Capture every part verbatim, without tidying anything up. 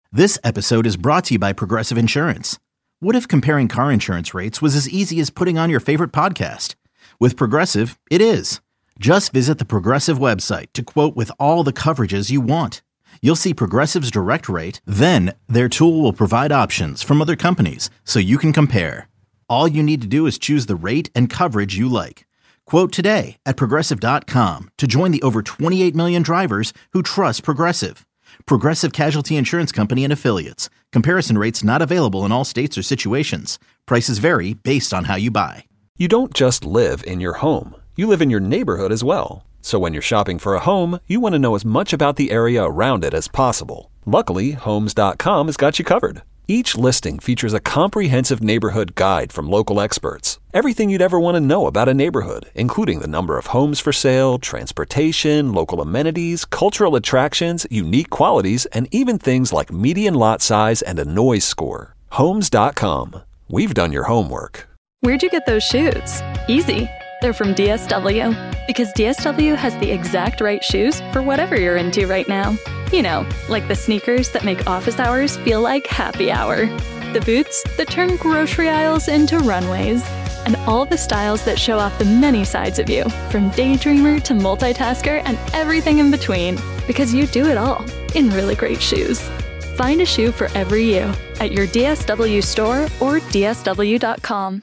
This episode is brought to you by Progressive Insurance. What if comparing car insurance rates was as easy as putting on your favorite podcast? With Progressive, it is. Just visit the Progressive website to quote with all the coverages you want. You'll see Progressive's direct rate, then their tool will provide options from other companies so you can compare. All you need to do is choose the rate and coverage you like. Quote today at progressive dot com to join the over twenty-eight million drivers who trust Progressive. Progressive Casualty Insurance Company and Affiliates. Comparison rates not available in all states or situations. Prices vary based on how you buy. You don't just live in your home. You live in your neighborhood as well. So when you're shopping for a home, you want to know as much about the area around it as possible. Luckily, Homes dot com has got you covered. Each listing features a comprehensive neighborhood guide from local experts. Everything you'd ever want to know about a neighborhood, including the number of homes for sale, transportation, local amenities, cultural attractions, unique qualities, and even things like median lot size and a noise score. Homes dot com. We've done your homework. Where'd you get those shoes? Easy. They're from D S W. Because D S W has the exact right shoes for whatever you're into right now. You know, like the sneakers that make office hours feel like happy hour. The boots that turn grocery aisles into runways. And all the styles that show off the many sides of you, from daydreamer to multitasker and everything in between. Because you do it all in really great shoes. Find a shoe for every you at your D S W store or D S W dot com.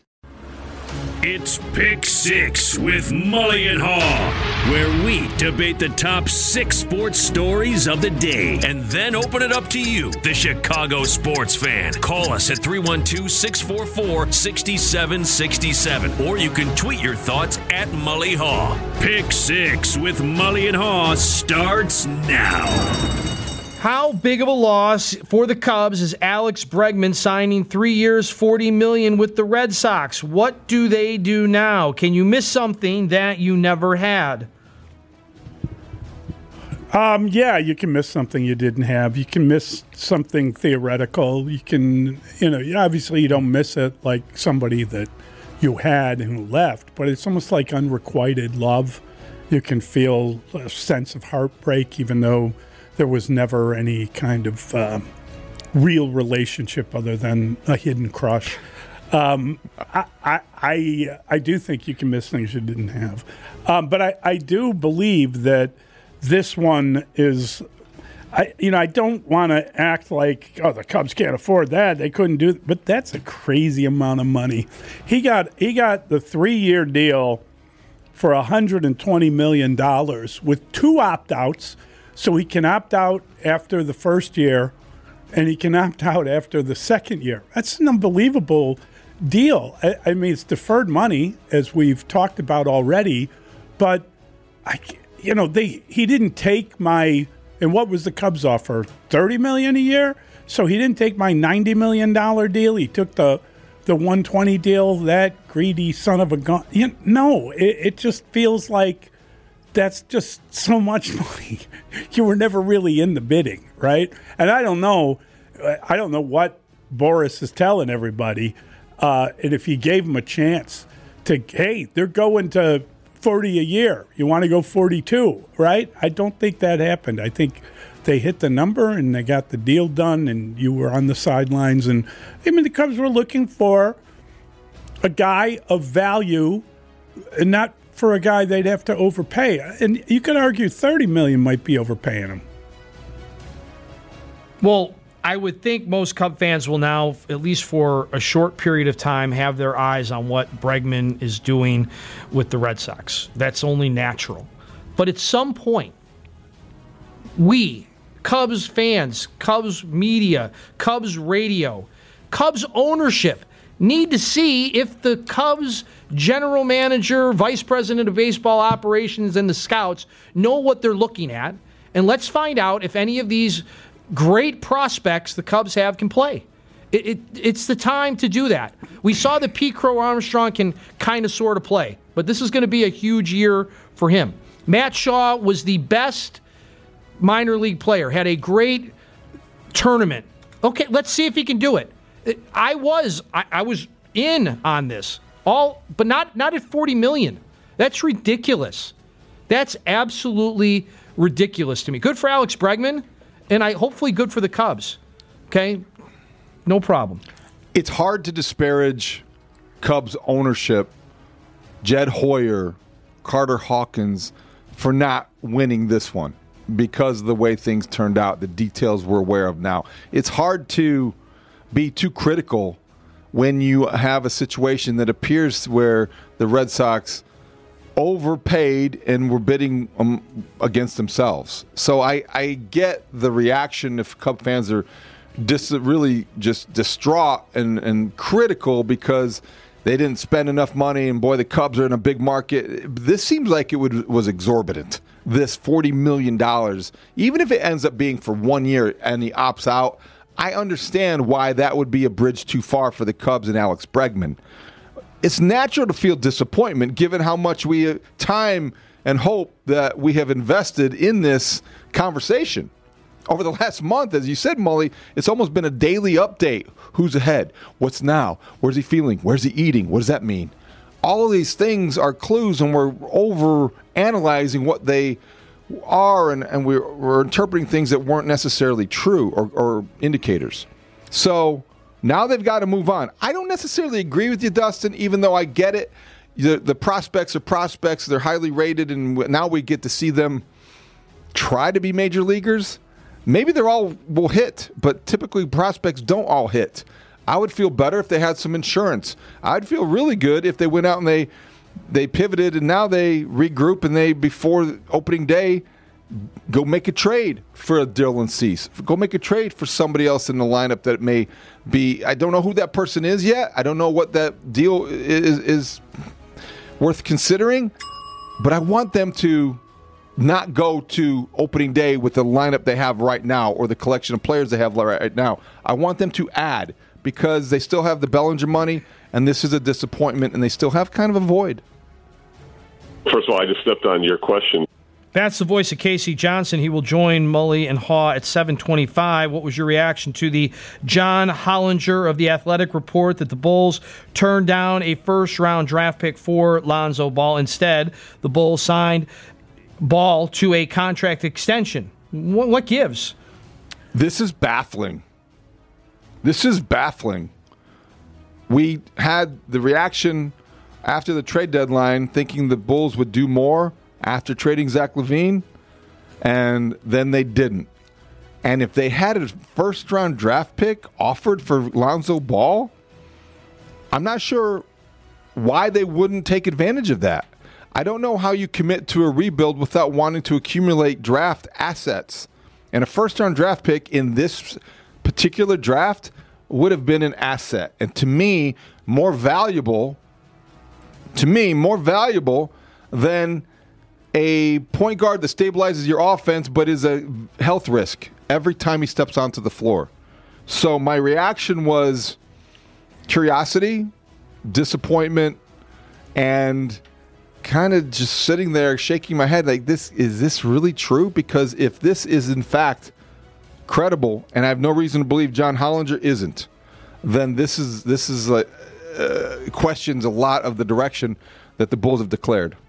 It's Pick Six with Mully and Haw, where we debate the top six sports stories of the day and then open it up to you, the Chicago sports fan. Call us at three one two, six four four, six seven six seven, or you can tweet your thoughts at Mully Haw. Pick Six with Mully and Haw starts now. How big of a loss for the Cubs is Alex Bregman signing three years, forty million dollars with the Red Sox? What do they do now? Can you miss something that you never had? Um, yeah, you can miss something you didn't have. You can miss something theoretical. You can, you know, obviously you don't miss it like somebody that you had and who left, but it's almost like unrequited love. You can feel a sense of heartbreak, even though there was never any kind of uh, real relationship other than a hidden crush. Um, I, I, I, I do think you can miss things you didn't have. Um, but I, I do believe that this one is, I, you know, I don't want to act like, oh, the Cubs can't afford that. They couldn't do it. But that's a crazy amount of money. He got, he got the three-year deal for one hundred twenty million dollars with two opt-outs. So he can opt out after the first year, and he can opt out after the second year. That's an unbelievable deal. I, I mean, it's deferred money, as we've talked about already, but I, you know, they he didn't take my. And what was the Cubs offer? thirty million dollars a year. So he didn't take my ninety million dollars deal. He took the the one hundred twenty deal. That greedy son of a gun. You know, no, it, it just feels like. That's just so much money. You were never really in the bidding, right? And I don't know, I don't know what Boras is telling everybody. Uh, and if he gave them a chance to, hey, they're going to forty a year. You want to go forty-two, right? I don't think that happened. I think they hit the number and they got the deal done, and you were on the sidelines. And I mean, the Cubs were looking for a guy of value, and not for a guy they'd have to overpay. And you could argue thirty million dollars might be overpaying him. Well, I would think most Cub fans will now, at least for a short period of time, have their eyes on what Bregman is doing with the Red Sox. That's only natural. But at some point, we, Cubs fans, Cubs media, Cubs radio, Cubs ownership, need to see if the Cubs general manager, vice president of baseball operations, and the scouts know what they're looking at. And let's find out if any of these great prospects the Cubs have can play. It, it, it's the time to do that. We saw that Pete Crow Armstrong can kind of sort of play, but this is going to be a huge year for him. Matt Shaw was the best minor league player, had a great tournament. Okay, let's see if he can do it. I was I, I was in on this, all, but not not at forty million dollars. That's ridiculous. That's absolutely ridiculous to me. Good for Alex Bregman, and I hopefully good for the Cubs. Okay? No problem. It's hard to disparage Cubs ownership, Jed Hoyer, Carter Hawkins, for not winning this one because of the way things turned out, the details we're aware of now. It's hard to be too critical when you have a situation that appears where the Red Sox overpaid and were bidding um, against themselves. So I, I get the reaction if Cub fans are dis- really just distraught and, and critical because they didn't spend enough money, and boy, the Cubs are in a big market. This seems like it would, was exorbitant, this forty million dollars. Even if it ends up being for one year and he opts out, I understand why that would be a bridge too far for the Cubs and Alex Bregman. It's natural to feel disappointment given how much we uh, time and hope that we have invested in this conversation. Over the last month, as you said, Mully, it's almost been a daily update. Who's ahead? What's now? Where's he feeling? Where's he eating? What does that mean? All of these things are clues, and we're over analyzing what they are, and, and we're, we're interpreting things that weren't necessarily true or, or indicators. So now they've got to move on. I don't necessarily agree with you, Dustin, even though I get it. The, the prospects are prospects. They're highly rated, and now we get to see them try to be major leaguers. Maybe they're all will hit, but typically prospects don't all hit. I would feel better if they had some insurance. I'd feel really good if they went out and they they pivoted and now they regroup and they, before opening day, go make a trade for a Dylan Cease. Go make a trade for somebody else in the lineup that may be. I don't know who that person is yet. I don't know what that deal is, is worth considering, but I want them to not go to opening day with the lineup they have right now or the collection of players they have right now. I want them to add because they still have the Bellinger money, and this is a disappointment, and they still have kind of a void. First of all, I just stepped on your question. That's the voice of Casey Johnson. He will join Mully and Haw at seven twenty-five. What was your reaction to the John Hollinger of The Athletic report that the Bulls turned down a first-round draft pick for Lonzo Ball? Instead, the Bulls signed Ball to a contract extension. What, what gives? This is baffling. This is baffling. We had the reaction after the trade deadline thinking the Bulls would do more after trading Zach LaVine, and then they didn't. And if they had a first-round draft pick offered for Lonzo Ball, I'm not sure why they wouldn't take advantage of that. I don't know how you commit to a rebuild without wanting to accumulate draft assets. And a first-round draft pick in this particular draft would have been an asset. And to me, more valuable, to me, more valuable than a point guard that stabilizes your offense but is a health risk every time he steps onto the floor. So my reaction was curiosity, disappointment, and kind of just sitting there shaking my head like, this is this really true? Because if this is in fact credible, and I have no reason to believe John Hollinger isn't, then this is this is like uh, questions a lot of the direction that the Bulls have declared.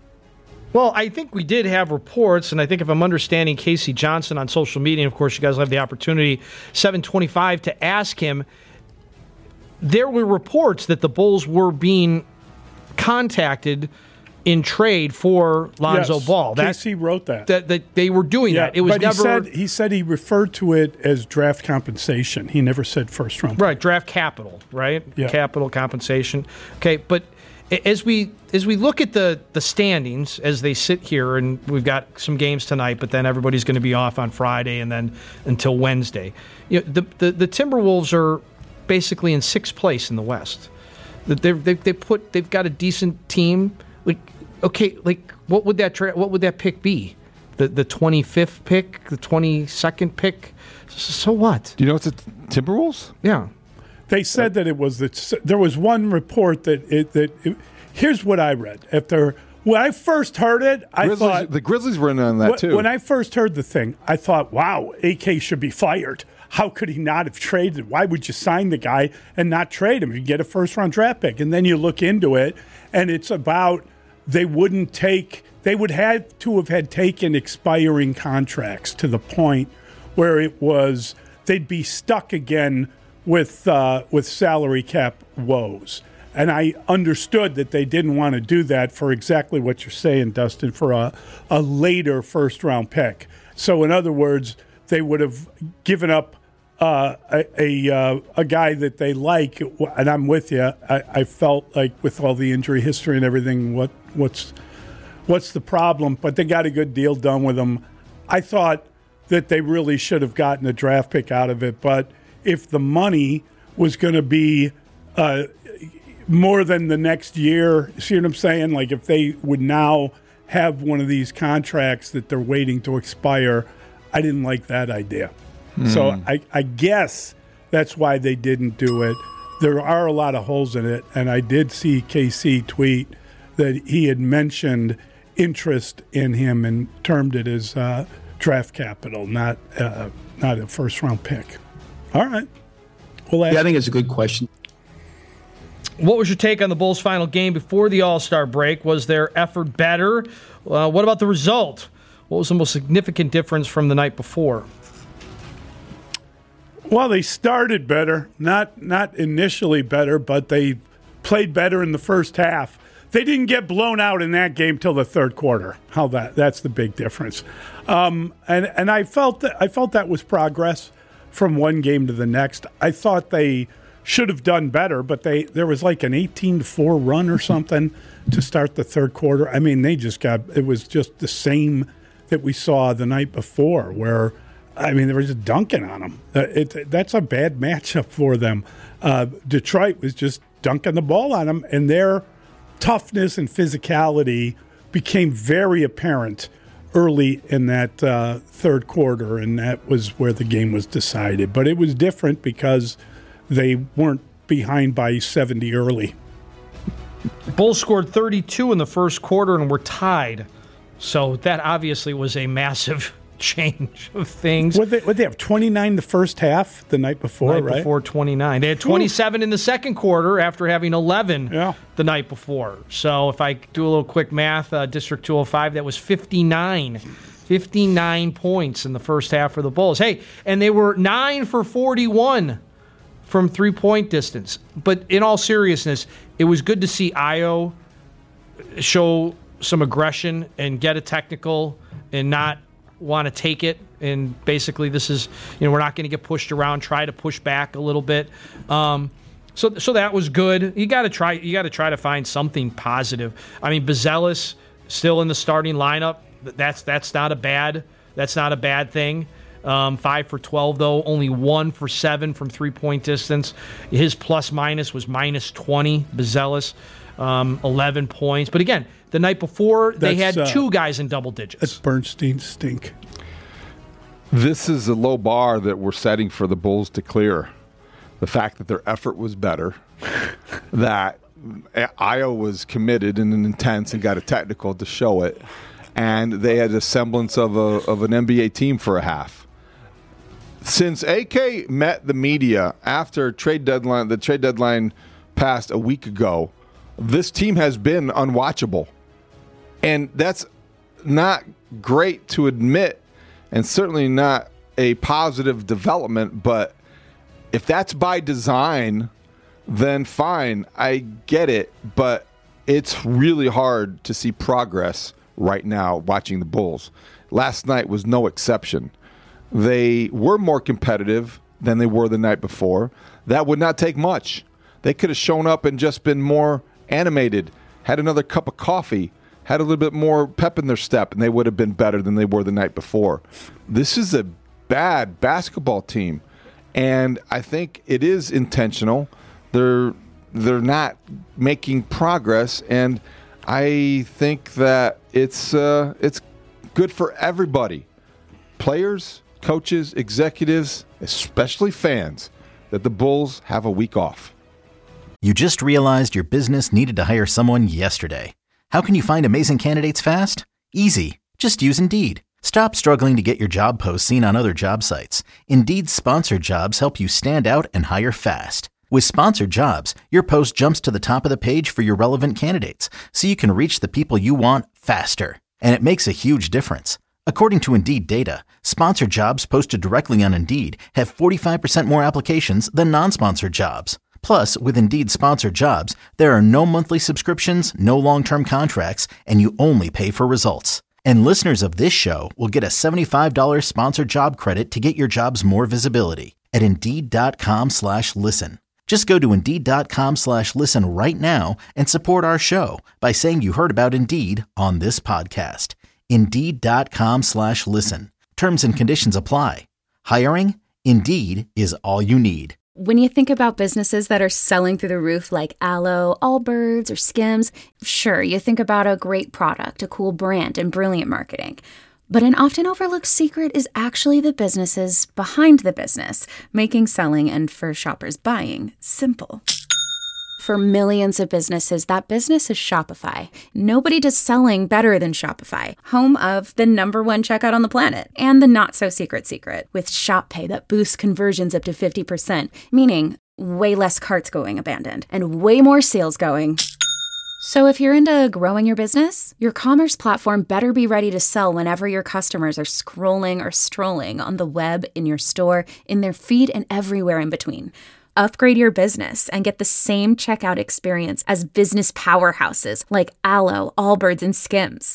Well, I think we did have reports, and I think if I'm understanding Casey Johnson on social media, and of course you guys will have the opportunity, seven twenty-five, to ask him, there were reports that the Bulls were being contacted in trade for Lonzo yes, Ball. That, Casey wrote that. that. That they were doing yeah, that. It was but never. He said, he said he referred to it as draft compensation. He never said first round. Right, draft capital, right? Yeah. Capital compensation. Okay, but as we as we look at the, the standings as they sit here, and we've got some games tonight, but then everybody's going to be off on Friday and then until Wednesday. You know, the, the the Timberwolves are basically in sixth place in the West. They they they put they've got a decent team. Like, okay, like what would that tra- what would that pick be? The the twenty-fifth pick, the twenty-second pick. So what? Do you know it's the Timberwolves? Yeah. They said that it was that there was one report that it that it, here's what I read after when I first heard it. I Grizzlies, thought the Grizzlies were in on that wh- too. When I first heard the thing, I thought, "Wow, A K should be fired. How could he not have traded? Why would you sign the guy and not trade him? You get a first round draft pick." And then you look into it, and it's about they wouldn't take. They would have to have had taken expiring contracts to the point where it was. they'd be stuck again with uh, with salary cap woes. And I understood that they didn't want to do that for exactly what you're saying, Dustin, for a, a later first-round pick. So, in other words, they would have given up uh, a a, uh, a guy that they like, and I'm with you. I, I felt like with all the injury history and everything, what what's what's the problem? But they got a good deal done with him. I thought that they really should have gotten a draft pick out of it, but if the money was going to be uh, more than the next year, see what I'm saying? Like if they would now have one of these contracts that they're waiting to expire, I didn't like that idea. Mm. So I, I guess that's why they didn't do it. There are a lot of holes in it, and I did see K C tweet that he had mentioned interest in him and termed it as uh, draft capital, not uh, not a first-round pick. All right. Well, yeah, I think it's a good question. What was your take on the Bulls' final game before the All-Star break? Was their effort better? Uh, what about the result? What was the most significant difference from the night before? Well, they started better. Not not initially better, but they played better in the first half. They didn't get blown out in that game till the third quarter. How that that's the big difference. Um, and and I felt that I felt that was progress from one game to the next. I thought they should have done better, but they there was like an eighteen to four run or something to start the third quarter. I mean, they just got it was just the same that we saw the night before, where I mean they were just dunking on them. Uh, it, that's a bad matchup for them. Uh, Detroit was just dunking the ball on them, and their toughness and physicality became very apparent early in that uh, third quarter, and that was where the game was decided. But it was different because they weren't behind by seventy early. Bulls scored thirty-two in the first quarter and were tied. So that obviously was a massive change of things. Would they, would they have twenty-nine the first half the night before, night right? before twenty-nine. They had twenty-seven Ooh. in the second quarter after having eleven yeah. the night before. So if I do a little quick math, uh, District two oh five, that was fifty-nine. fifty-nine points in the first half for the Bulls. Hey, and they were nine for forty-one from three-point distance. But in all seriousness, it was good to see Ayo show some aggression and get a technical and not want to take it. And basically this is, you know, we're not going to get pushed around, try to push back a little bit. Um, so so that was good. You got to try you got to try to find something positive. I mean, Buzelis still in the starting lineup. That's that's not a bad that's not a bad thing. Um, five for twelve, though. Only one for seven from three-point distance. His plus-minus was minus twenty, Buzelis, um, eleven points. But again, the night before, they that's, had uh, two guys in double digits. That's Bernstein stink. This is a low bar that we're setting for the Bulls to clear. The fact that their effort was better, that Ayo was committed and intense and got a technical to show it, and they had a semblance of a of an N B A team for a half. Since A K met the media after trade deadline, the trade deadline passed a week ago, this team has been unwatchable. And that's not great to admit, and certainly not a positive development, but if that's by design, then fine, I get it, but it's really hard to see progress right now watching the Bulls. Last night was no exception. They were more competitive than they were the night before. That would not take much. They could have shown up and just been more animated, had another cup of coffee, had a little bit more pep in their step, and they would have been better than they were the night before. This is a bad basketball team, and I think it is intentional. They're they're not making progress, and I think that it's uh, it's good for everybody, players, coaches, executives, especially fans, that the Bulls have a week off. You just realized your business needed to hire someone yesterday. How can you find amazing candidates fast? Easy. Just use Indeed. Stop struggling to get your job posts seen on other job sites. Indeed's sponsored jobs help you stand out and hire fast. With sponsored jobs, your post jumps to the top of the page for your relevant candidates, so you can reach the people you want faster. And it makes a huge difference. According to Indeed data, sponsored jobs posted directly on Indeed have forty-five percent more applications than non-sponsored jobs. Plus, with Indeed sponsored jobs, there are no monthly subscriptions, no long-term contracts, and you only pay for results. And listeners of this show will get a seventy-five dollars sponsored job credit to get your jobs more visibility at Indeed.com slash listen. Just go to Indeed.com slash listen right now and support our show by saying you heard about Indeed on this podcast. Indeed.com slash listen. Terms and conditions apply. Hiring? Indeed is all you need. When you think about businesses that are selling through the roof like Aloe, Allbirds, or Skims, sure, you think about a great product, a cool brand, and brilliant marketing. But an often overlooked secret is actually the businesses behind the business, making selling and for shoppers buying simple. For millions of businesses, that business is Shopify. Nobody does selling better than Shopify, home of the number one checkout on the planet, and the not-so-secret secret, with Shop Pay that boosts conversions up to fifty percent, meaning way less carts going abandoned, and way more sales going. So if you're into growing your business, your commerce platform better be ready to sell whenever your customers are scrolling or strolling on the web, in your store, in their feed, and everywhere in between. Upgrade your business and get the same checkout experience as business powerhouses like Aloe, Allbirds, and Skims.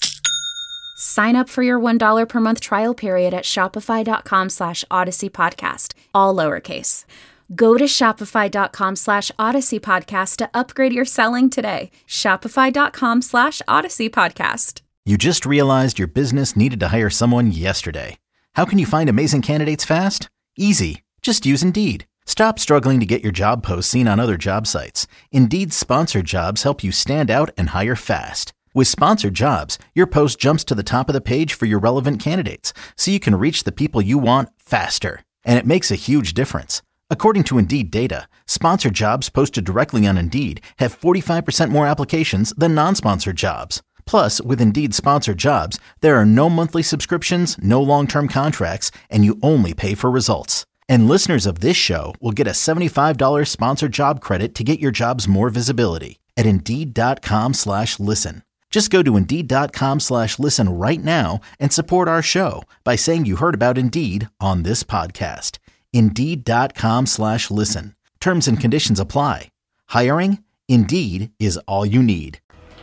Sign up for your one dollar per month trial period at shopify.com slash Odyssey Podcast, all lowercase. Go to shopify.com slash Odyssey Podcast to upgrade your selling today. Shopify.com slash Odyssey Podcast. You just realized your business needed to hire someone yesterday. How can you find amazing candidates fast? Easy. Just use Indeed. Stop struggling to get your job posts seen on other job sites. Indeed's sponsored jobs help you stand out and hire fast. With sponsored jobs, your post jumps to the top of the page for your relevant candidates, so you can reach the people you want faster. And it makes a huge difference. According to Indeed data, sponsored jobs posted directly on Indeed have forty-five percent more applications than non-sponsored jobs. Plus, with Indeed sponsored jobs, there are no monthly subscriptions, no long-term contracts, and you only pay for results. And listeners of this show will get a seventy-five dollars sponsored job credit to get your jobs more visibility at Indeed.com slash listen. Just go to Indeed.com slash listen right now and support our show by saying you heard about Indeed on this podcast. Indeed.com slash listen. Terms and conditions apply. Hiring? Indeed is all you need.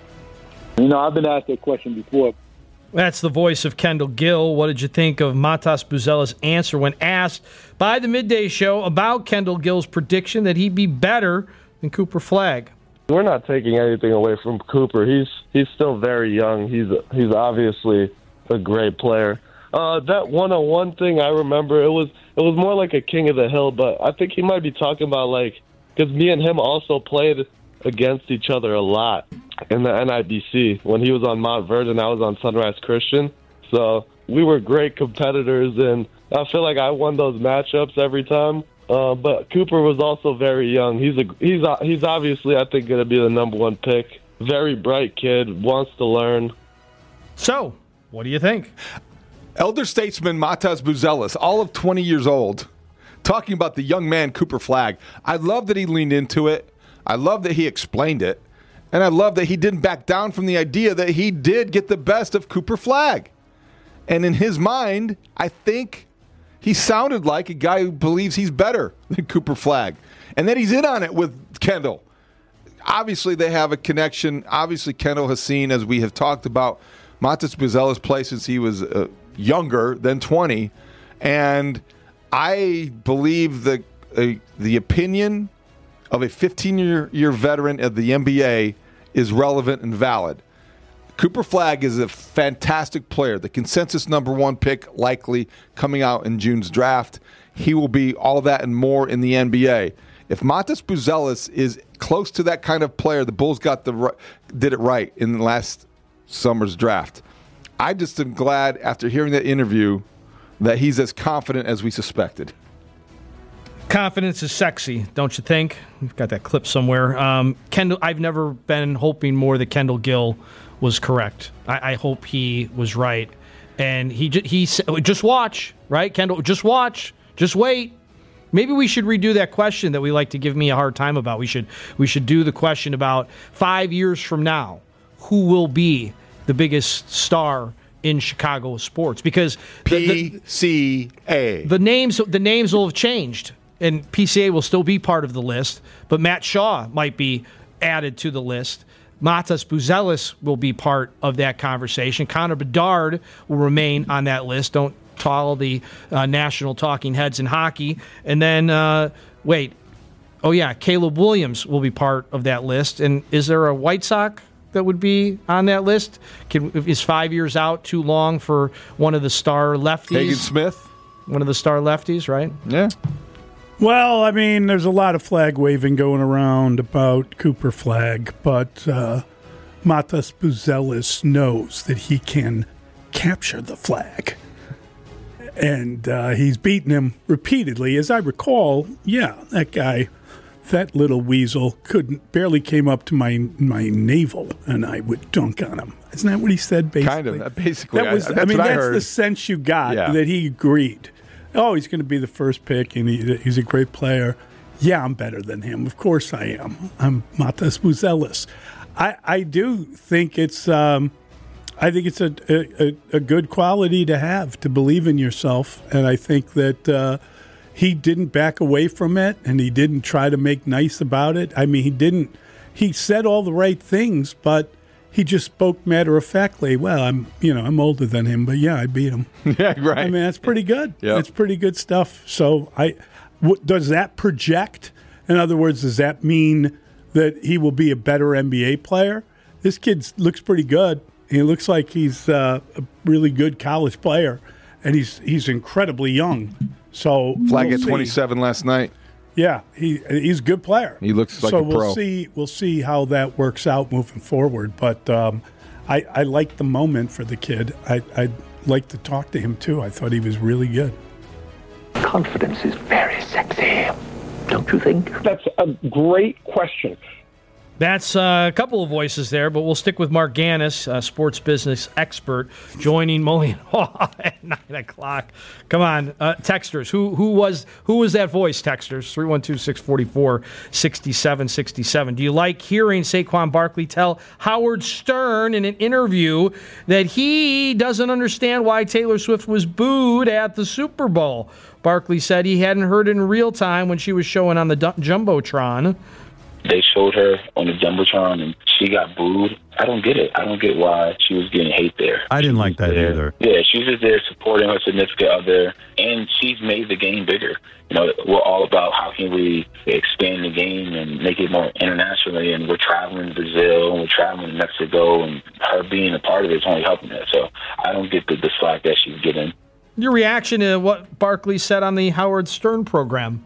You know, I've been asked that question before. That's the voice of Kendall Gill. What did you think of Matas Buzella's answer when asked by the Midday Show about Kendall Gill's prediction that he'd be better than Cooper Flagg? We're not taking anything away from Cooper. He's he's still very young. He's he's obviously a great player. Uh, that one-on-one thing, I remember, it was it was more like a king of the hill, but I think he might be talking about, like, because me and him also played against each other a lot in the N I B C. When he was on Mount Vernon, I was on Sunrise Christian. So we were great competitors, and I feel like I won those matchups every time. Uh, but Cooper was also very young. He's a he's a, he's obviously, I think, going to be the number one pick. Very bright kid, wants to learn. So, what do you think? Elder statesman Matas Buzelis, all of twenty years old, talking about the young man Cooper Flagg. I love that he leaned into it. I love that he explained it. And I love that he didn't back down from the idea that he did get the best of Cooper Flagg. And in his mind, I think he sounded like a guy who believes he's better than Cooper Flagg. And that he's in on it with Kendall. Obviously, they have a connection. Obviously, Kendall has seen, as we have talked about, Matas Buzelis play since he was uh, younger than twenty. And I believe the, uh, the opinion of a fifteen-year veteran of the N B A is relevant and valid. Cooper Flagg is a fantastic player. The consensus number one pick likely coming out in June's draft. He will be all that and more in the N B A. If Matas Buzelis is close to that kind of player, the Bulls got the did it right in last summer's draft. I just am glad after hearing that interview that he's as confident as we suspected. Confidence is sexy, don't you think? We've got that clip somewhere. Um, Kendall, I've never been hoping more that Kendall Gill was correct. I, I hope he was right. And he, he just watch, right, Kendall? Just watch. Just wait. Maybe we should redo that question that we like to give me a hard time about. We should we should do the question about five years from now, who will be the biggest star in Chicago sports because P C A. The, the names the names will have changed, and P C A will still be part of the list, but Matt Shaw might be added to the list. Matas Buzelis will be part of that conversation. Connor Bedard will remain on that list. Don't tell the uh, national talking heads in hockey. And then, uh, wait, oh yeah, Caleb Williams will be part of that list. And is there a White Sox that would be on that list? Can, is five years out too long for one of the star lefties? Hagen Smith? One of the star lefties, right? Yeah. Well, I mean, there's a lot of flag waving going around about Cooper Flag, but uh, Matas Buzelis knows that he can capture the flag. And uh, he's beaten him repeatedly. As I recall, yeah, that guy, that little weasel, couldn't barely came up to my my navel, and I would dunk on him. Isn't that what he said, basically? Kind of. Basically, that was, I, I that's mean, what I that's heard. the sense you got, Yeah. that he agreed. Oh, he's going to be the first pick, and he, he's a great player. Yeah, I'm better than him. Of course I am. I'm Matas Buzelis. I, I do think it's um, I think it's a, a, a good quality to have, to believe in yourself. And I think that uh, he didn't back away from it, and he didn't try to make nice about it. I mean, he didn't. He said all the right things, but he just spoke matter-of-factly. Well, I'm, you know, I'm older than him, but yeah, I beat him. Yeah, right. I mean, that's pretty good. Yep. That's pretty good stuff. So, I, w- does that project? In other words, does that mean that he will be a better N B A player? This kid looks pretty good. He looks like he's uh, a really good college player, and he's he's incredibly young. So Flag we'll at see. twenty-seven last night. Yeah, he he's a good player. He looks like so a we'll pro. see we'll see how that works out moving forward. But um, I I like the moment for the kid. I I'd like to talk to him too. I thought he was really good. Confidence is very sexy, don't you think? That's a great question. That's uh, a couple of voices there, but we'll stick with Mark Gannis, a sports business expert, joining Mully and Haw at nine o'clock. Come on, uh, texters. Who who was who was that voice, texters? three one two, six four four, six seven six seven. Do you like hearing Saquon Barkley tell Howard Stern in an interview that he doesn't understand why Taylor Swift was booed at the Super Bowl? Barkley said he hadn't heard it in real time when she was showing on the du- Jumbotron. They showed her on the Jumbotron, and she got booed. I don't get it. I don't get why she was getting hate there. I didn't like that there. either. Yeah, she's just there supporting her significant other, and she's made the game bigger. You know, we're all about how can we expand the game and make it more internationally, and we're traveling to Brazil, and we're traveling to Mexico, and her being a part of it is only helping that. So I don't get the, the slack that she's getting. Your reaction to what Barkley said on the Howard Stern program?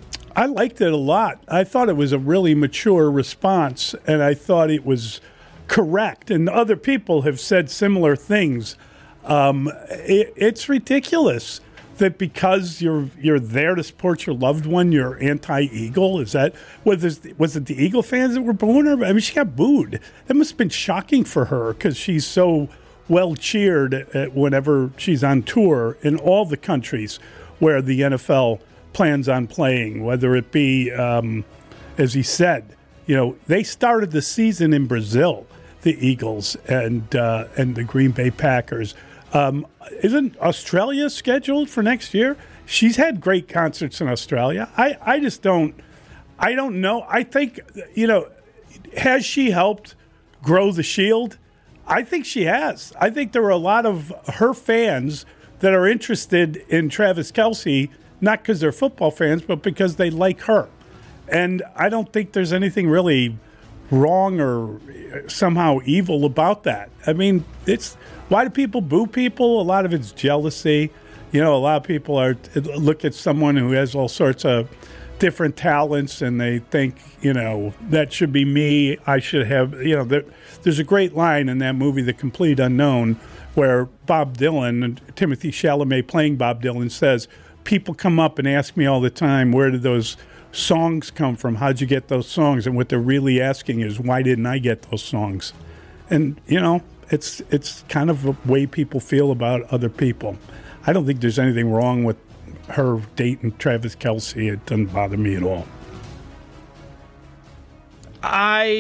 I liked it a lot. I thought it was a really mature response, and I thought it was correct. And other people have said similar things. Um, it, it's ridiculous that because you're you're there to support your loved one, you're anti-Eagle. Is that was it, was it the Eagle fans that were booing her? I mean, she got booed. That must have been shocking for her because she's so well cheered at whenever she's on tour in all the countries where the N F L plans on playing, whether it be, um, as he said, you know, they started the season in Brazil, the Eagles and uh, and the Green Bay Packers. Um, isn't Australia scheduled for next year? She's had great concerts in Australia. I, I just don't, I don't know. I think, you know, has she helped grow the Shield? I think she has. I think there are a lot of her fans that are interested in Travis Kelce, not because they're football fans, but because they like her. And I don't think there's anything really wrong or somehow evil about that. I mean, it's why do people boo people? A lot of it's jealousy. You know, a lot of people are look at someone who has all sorts of different talents and they think, you know, that should be me. I should have, you know, there, there's a great line in that movie, The Complete Unknown, where Bob Dylan, and Timothy Chalamet playing Bob Dylan, says, people come up and ask me all the time, where did those songs come from? How'd you get those songs? And what they're really asking is, why didn't I get those songs? And, you know, it's it's kind of a way people feel about other people. I don't think there's anything wrong with her dating Travis Kelce. It doesn't bother me at all. I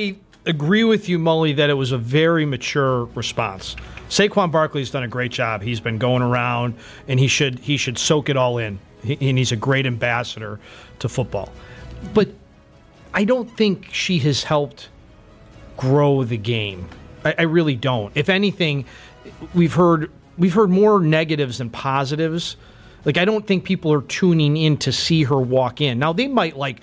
agree with you, Mully, that it was a very mature response. Saquon Barkley's done a great job. He's been going around, and he should he should soak it all in. He, and he's a great ambassador to football. But I don't think she has helped grow the game. I, I really don't. If anything, we've heard we've heard more negatives than positives. Like, I don't think people are tuning in to see her walk in. Now, they might like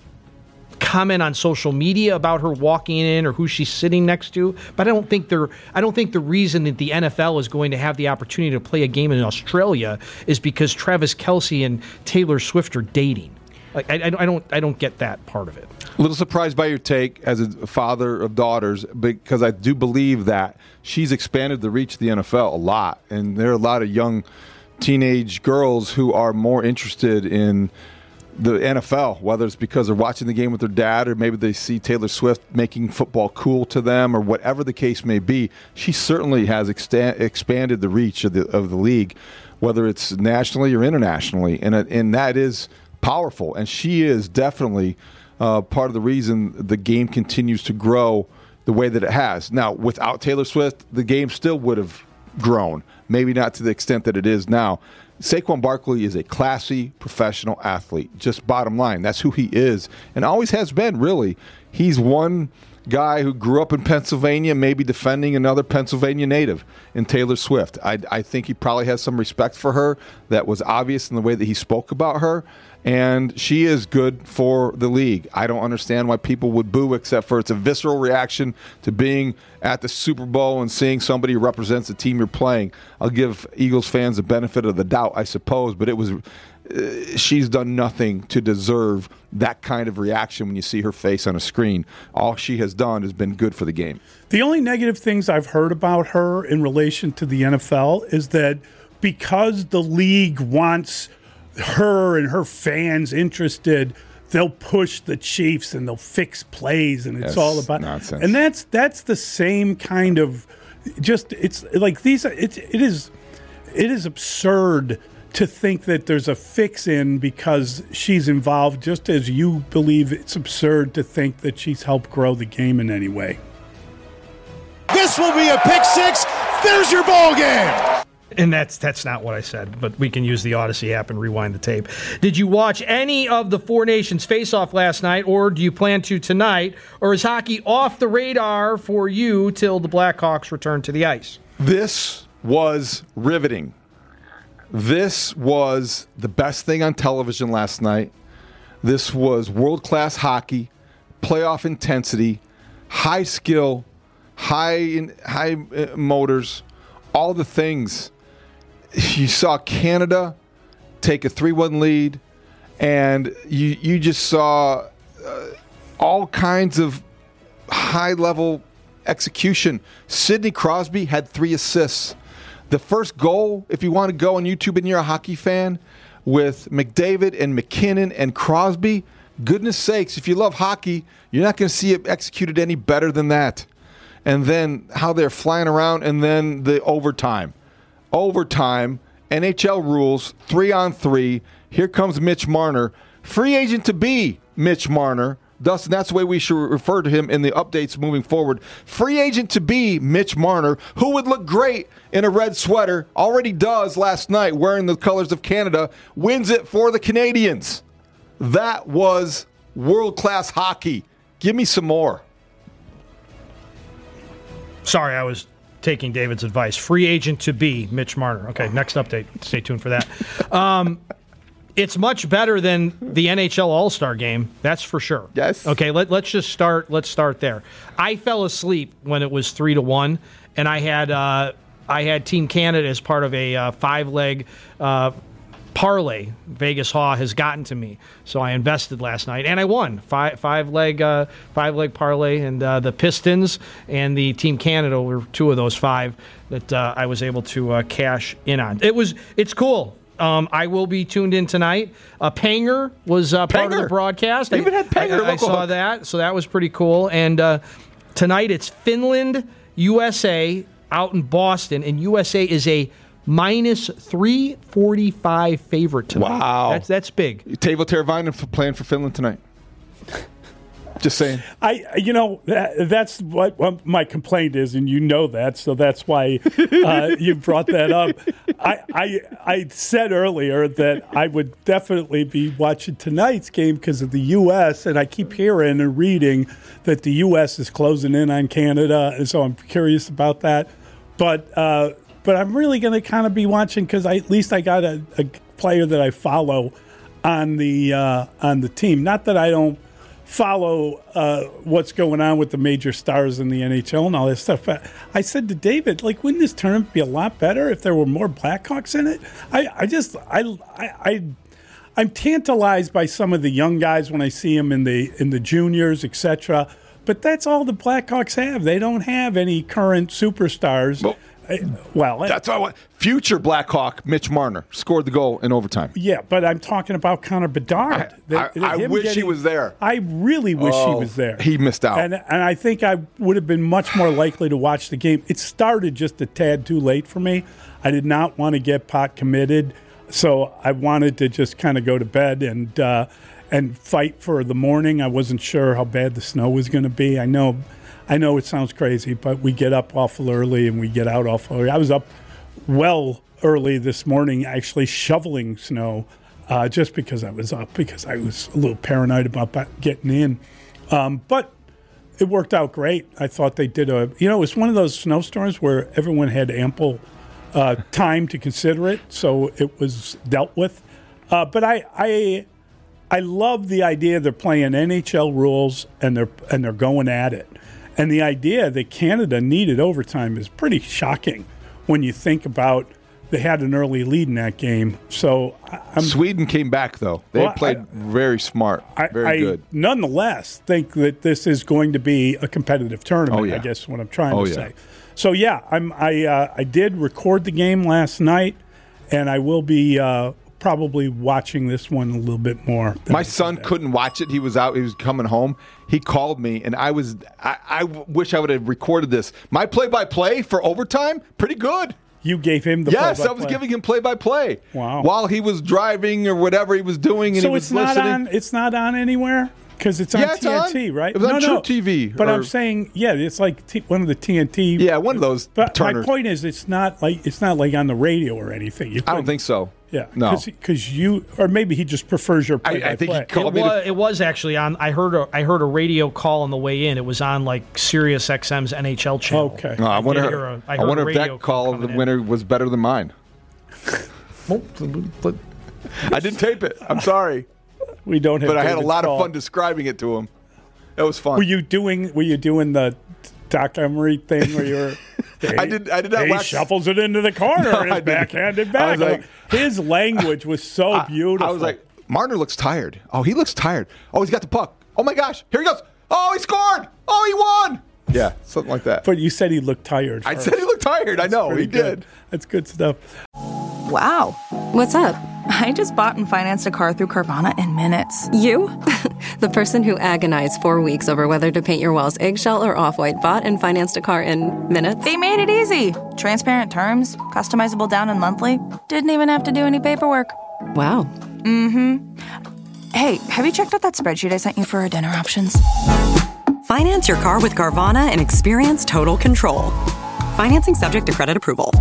comment on social media about her walking in or who she's sitting next to, but I don't think they're I don't think the reason that the N F L is going to have the opportunity to play a game in Australia is because Travis Kelce and Taylor Swift are dating. Like, I, I don't I don't get that part of it. A little surprised by your take as a father of daughters, because I do believe that she's expanded the reach of the N F L a lot, and there are a lot of young teenage girls who are more interested in the N F L, whether it's because they're watching the game with their dad or maybe they see Taylor Swift making football cool to them or whatever the case may be. She certainly has exta- expanded the reach of the of the league, whether it's nationally or internationally, and and that is powerful. And she is definitely uh, part of the reason the game continues to grow the way that it has. Now, without Taylor Swift, the game still would have grown, maybe not to the extent that it is now. Saquon Barkley is a classy professional athlete. Just bottom line, that's who he is and always has been, really. He's one guy who grew up in Pennsylvania, maybe defending another Pennsylvania native in Taylor Swift. I, I think he probably has some respect for her that was obvious in the way that he spoke about her, and she is good for the league. I don't understand why people would boo, except for it's a visceral reaction to being at the Super Bowl and seeing somebody who represents the team you're playing. I'll give Eagles fans the benefit of the doubt, I suppose, but it was uh, she's done nothing to deserve that kind of reaction when you see her face on a screen. All she has done has been good for the game. The only negative things I've heard about her in relation to the N F L is that because the league wants her and her fans interested, they'll push the Chiefs and they'll fix plays, and it's That's all about nonsense. And that's that's the same kind of just it's like these it's it is it is absurd to think that there's a fix in because she's involved, just as you believe it's absurd to think that she's helped grow the game in any way. This will be a pick six. There's your ball game. And that's that's not what I said, but we can use the Odyssey app and rewind the tape. Did you watch any of the Four Nations face-off last night, or do you plan to tonight, or is hockey off the radar for you till the Blackhawks return to the ice? This was riveting. This was the best thing on television last night. This was world-class hockey, playoff intensity, high skill, high high uh, motors, all the things. You saw Canada take a three one lead, and you you just saw uh, all kinds of high-level execution. Sidney Crosby had three assists. The first goal, if you want to go on YouTube and you're a hockey fan, with McDavid and McKinnon and Crosby, goodness sakes, if you love hockey, you're not going to see it executed any better than that. And then how they're flying around, and then the overtime. Overtime, N H L rules, three on three. Here comes Mitch Marner. Free agent to be Mitch Marner. Dustin, that's the way we should refer to him in the updates moving forward. Free agent to be Mitch Marner, who would look great in a red sweater, already does last night, wearing the colors of Canada, wins it for the Canadians. That was world-class hockey. Give me some more. Sorry, I was taking David's advice. Free agent to be Mitch Marner. Okay, next update. Stay tuned for that. Um, it's much better than the N H L All-Star game. That's for sure. Yes. Okay, let, let's just start. Let's start there. I fell asleep when it was three to one, and I had uh, I had Team Canada as part of a uh, five-leg uh, parlay. Vegas Haw has gotten to me, so I invested last night and I won five five leg uh, five leg parlay, and uh, the Pistons and the Team Canada were two of those five that uh, I was able to uh, cash in on. It was it's cool. Um, I will be tuned in tonight. Uh, Panger was uh, part Panger. of the broadcast. They even had Panger. I, I, I saw that, so that was pretty cool. And uh, tonight it's Finland, U S A out in Boston, and U S A is a minus three forty-five favorite tonight. Wow. That's that's big. Teuvo Teravainen playing for Finland tonight. Just saying. I, you know, that, that's what, what my complaint is, and you know that, so that's why uh, you brought that up. I, I, I said earlier that I would definitely be watching tonight's game because of the U S, and I keep hearing and reading that the U S is closing in on Canada, and so I'm curious about that. But uh, but I'm really going to kind of be watching because at least I got a, a player that I follow on the uh, on the team. Not that I don't follow uh, what's going on with the major stars in the N H L and all this stuff. But I said to David, like, wouldn't this tournament be a lot better if there were more Blackhawks in it? I, I just, I, I, I, I'm tantalized by some of the young guys when I see them in the in the juniors, et cetera. But that's all the Blackhawks have. They don't have any current superstars. Well, well that's what I want. Future Blackhawk Mitch Marner scored the goal in overtime. Yeah, but I'm talking about Connor Bedard. I, I, I wish getting, he was there. I really wish oh, he was there. He missed out. And, and I think I would have been much more likely to watch the game. It started just a tad too late for me. I did not want to get pot committed, so I wanted to just kind of go to bed and uh, and fight for the morning. I wasn't sure how bad the snow was going to be. I know I know it sounds crazy, but we get up awful early and we get out awful early. I was up well early this morning actually shoveling snow uh, just because I was up, because I was a little paranoid about getting in. Um, but it worked out great. I thought they did a, you know, it was one of those snowstorms where everyone had ample uh, time to consider it, so it was dealt with. Uh, but I, I, I love the idea they're playing N H L rules and they're and they're going at it. And the idea that Canada needed overtime is pretty shocking when you think about they had an early lead in that game. So I'm, Sweden came back, though. They well, played I, very smart, I, very I good. Nonetheless, think that this is going to be a competitive tournament, oh, yeah. I guess is what I'm trying oh, to yeah. say. So, yeah, I'm, I uh, I did record the game last night, and I will be uh, probably watching this one a little bit more. My son couldn't watch it. He was out. He was coming home. He called me, and I was. I, I wish I would have recorded this. My play-by-play for overtime, pretty good. You gave him the yes, play-by-play. I was giving him play-by-play. Wow. While he was driving or whatever he was doing, and so he was it's not listening. on. It's not on anywhere because it's on yeah, it's T N T, on. right? It was no, on no. True T V. But or, I'm saying, yeah, it's like t- one of the T N T. Yeah, one of those. But Turners. my point is, it's not like it's not like on the radio or anything. You I don't think so. Yeah, no, because you, or maybe he just prefers your play. I, I think he it called me. Was, to, it was actually on. I heard a I heard a radio call on the way in. It was on like Sirius X M's N H L channel. Okay. No, I wonder. A, I, I wonder if that call the winner was better than mine. I didn't tape it. I'm sorry. We don't have. But I had David's a lot call. of fun describing it to him. It was fun. Were you doing? Were you doing the Doc Emery thing where you were? Hey, I did. I did not. He wax. shuffles it into the corner No, and is backhanded back. Like, his language was so I, beautiful. I was like, Marner looks tired. Oh, he looks tired. Oh, he's got the puck. Oh my gosh, here he goes. Oh, he scored. Oh, he won. Yeah, something like that. But you said he looked tired. I first. said he looked tired. That's I know he good. did. That's good stuff. Wow. What's up? I just bought and financed a car through Carvana in minutes. You? The person who agonized four weeks over whether to paint your walls eggshell or off-white bought and financed a car in minutes? They made it easy. Transparent terms, customizable down and monthly. Didn't even have to do any paperwork. Wow. Mm-hmm. Hey, have you checked out that spreadsheet I sent you for our dinner options? Finance your car with Carvana and experience total control. Financing subject to credit approval.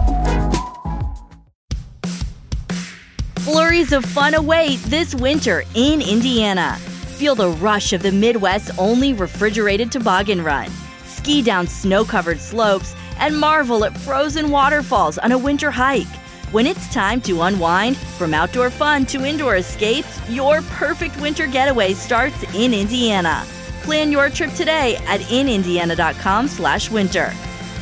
Flurries of fun await this winter in Indiana. Feel the rush of the Midwest's only refrigerated toboggan run. Ski down snow-covered slopes and marvel at frozen waterfalls on a winter hike. When it's time to unwind, from outdoor fun to indoor escapes, your perfect winter getaway starts in Indiana. Plan your trip today at in indiana dot com slash winter.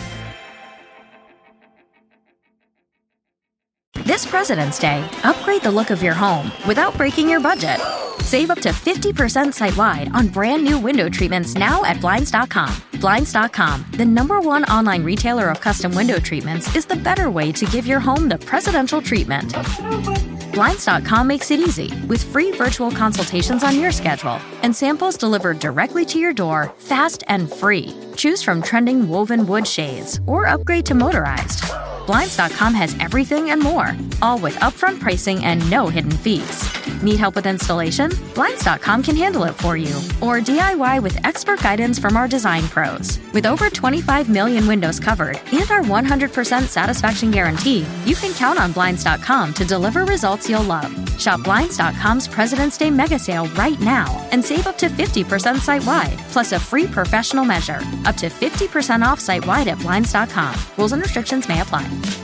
This President's Day, upgrade the look of your home without breaking your budget. Save up to fifty percent site-wide on brand new window treatments now at Blinds dot com. Blinds dot com, the number one online retailer of custom window treatments, is the better way to give your home the presidential treatment. Blinds dot com makes it easy with free virtual consultations on your schedule and samples delivered directly to your door, fast and free. Choose from trending woven wood shades or upgrade to motorized. Blinds dot com has everything and more, all with upfront pricing and no hidden fees. Need help with installation? Blinds dot com can handle it for you. Or D I Y with expert guidance from our design pros. With over twenty-five million windows covered and our one hundred percent satisfaction guarantee, you can count on Blinds dot com to deliver results you'll love. Shop Blinds dot com's President's Day mega sale right now and save up to fifty percent site-wide, plus a free professional measure. Up to fifty percent off site-wide at Blinds dot com. Rules and restrictions may apply.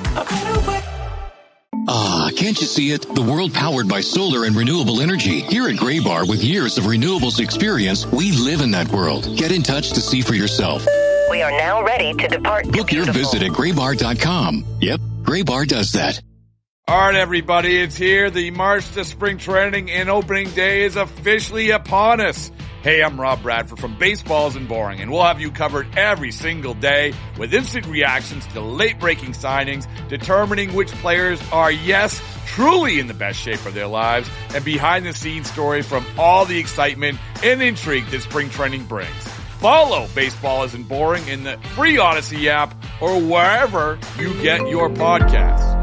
Ah, can't you see it? The world powered by solar and renewable energy. Here at Graybar, with years of renewables experience, we live in that world. Get in touch to see for yourself. We are now ready to depart. Book your visit at graybar dot com. Yep, Graybar does that. All right, everybody, it's here. The March to Spring Training and Opening Day is officially upon us. Hey, I'm Rob Bradford from Baseball Isn't Boring, and we'll have you covered every single day with instant reactions to late-breaking signings, determining which players are, yes, truly in the best shape of their lives, and behind-the-scenes story from all the excitement and intrigue that spring training brings. Follow Baseball Isn't Boring in the free Odyssey app or wherever you get your podcasts.